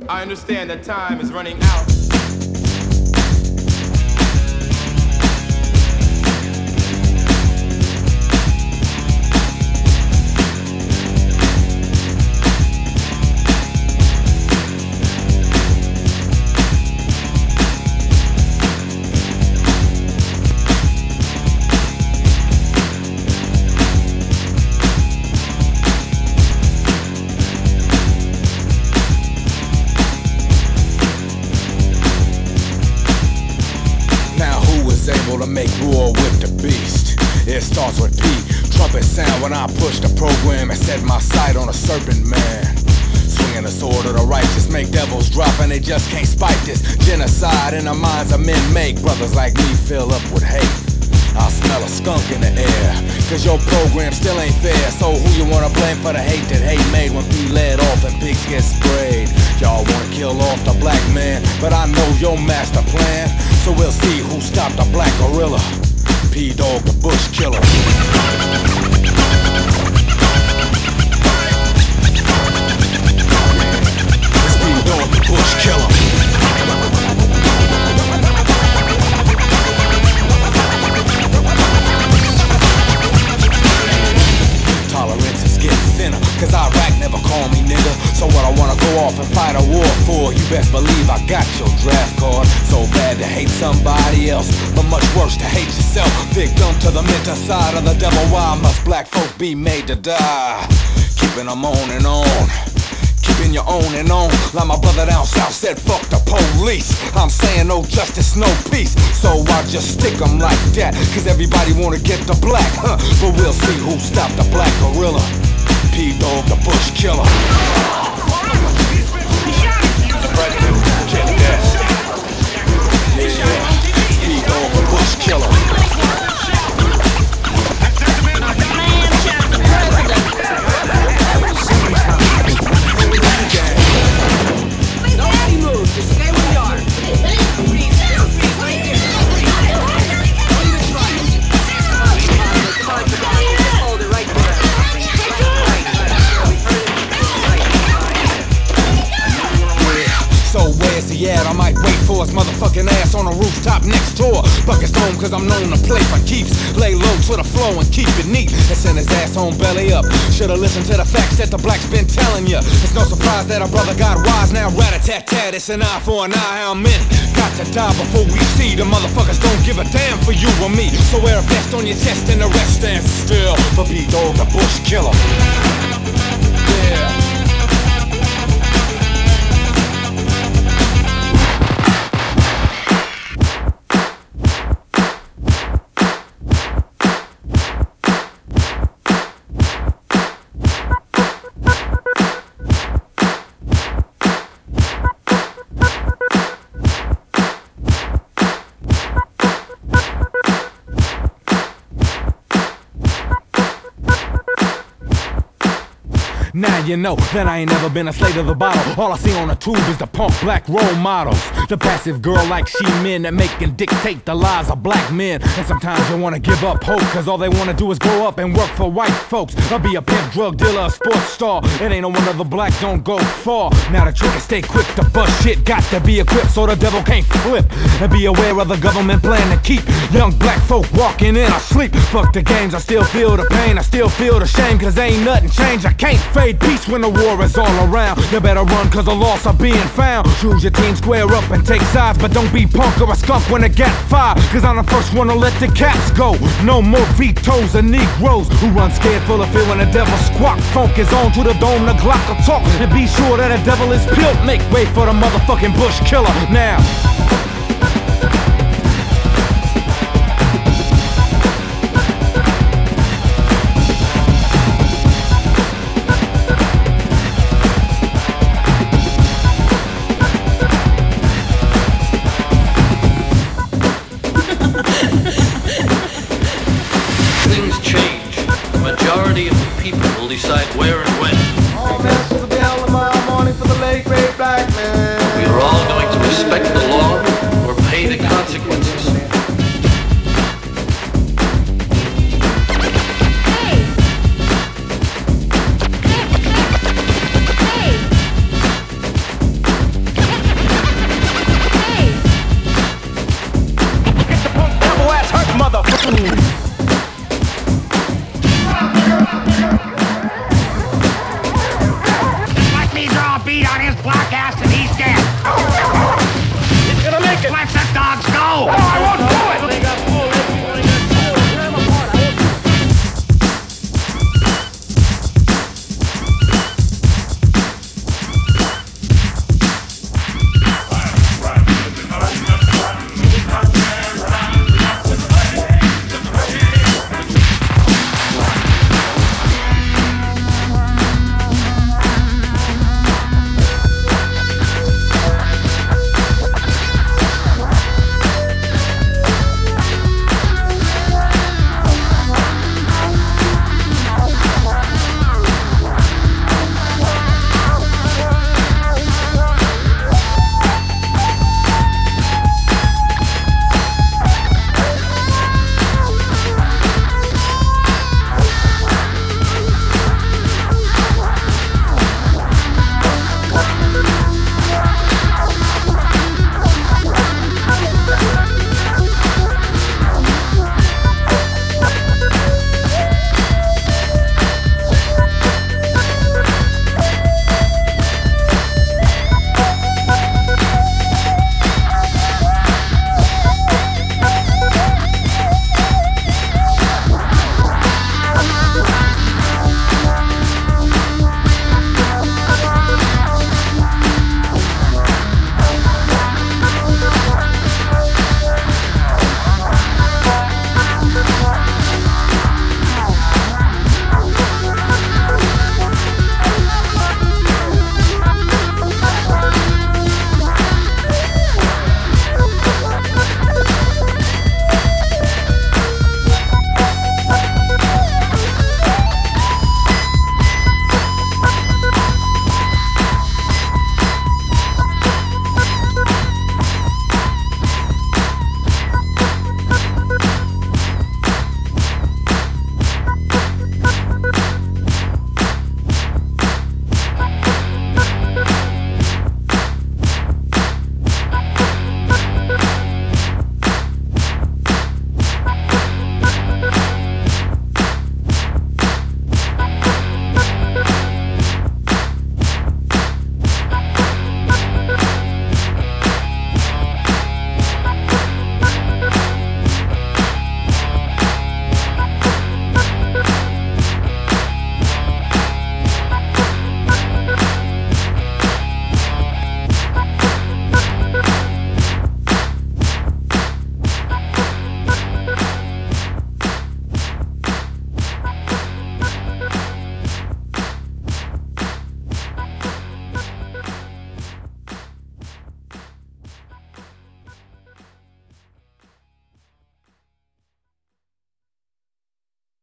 I understand that time is running out. To make war with the beast. It starts with P, trumpet sound when I push the program and set my sight on a serpent man. Swinging the sword of the righteous, make devils drop and they just can't spike this genocide in the minds of men. Make brothers like me fill up with hate. I smell a skunk in the air, cause your program still ain't fair. So who you wanna blame for the hate that hate made when P led off and pigs get sprayed? Y'all wanna kill off the black man, but I know your master plan. So we'll see who stopped the black gorilla. P-Dog the bush killer. It's P-Dog the bush killer. Tolerance is getting thinner, cause Iraq never called me nigga. So what I wanna go off and fight a war for, you best believe I got your draft card. So bad to hate somebody else, but much worse to hate yourself. Victim to the mental side of the devil. Why must black folk be made to die? Keeping them on and on, keeping your own and on. Like my brother down south said, fuck the police. I'm saying no justice, no peace. So I just stick them like that, cause everybody wanna get the black, huh? But we'll see who stopped the black gorilla. P-Dog the bush killer. The president, Jim Guest. Yeah, P-Dog the bush killer. Nobody move, just stay where you are. Freeze, right there. Don't even try it. Hold it right there. So where's he at? I might wait for his motherfucking ass on a rooftop next door. Buckets home cause I'm known to play for keeps. Lay low to the flow and keep it neat and send his ass home belly up. Should've listened to the facts that the blacks been telling ya. It's no surprise that our brother got wise. Now rat-a-tat-tat, it's an eye for an eye. How many got to die before we see? The motherfuckers don't give a damn for you or me. So wear a vest on your chest and the rest stand still. For P-Dog the bush killer. Yeah. Now you know that I ain't never been a slave to the bottle. All I see on the tube is the punk black role models. The passive girl like she men that make and dictate the lives of black men. And sometimes you wanna give up hope, cause all they wanna do is grow up and work for white folks. Or be a pimp, drug dealer, a sports star. It ain't no wonder the blacks don't go far. Now the trick is stay quick to bust shit. Got to be equipped so the devil can't flip. And be aware of the government plan to keep young black folk walking in our sleep. Fuck the games, I still feel the pain, I still feel the shame, cause ain't nothing changed. I can't fade peace when the war is all around. You better run cause the lost are being found. Choose your team, square up and take sides, but don't be punk or a skunk when it got fired. Cause I'm the first one to let the cats go. No more vetoes or Negroes who run scared full of fear when the devil squawk. Funk is on to the dome, the Glock will talk. And be sure that the devil is built. Make way for the motherfucking bush killer now. Decide where and when. All mass for the bell, a mile morning for the late great black man. We are all going to respect the law on his black ass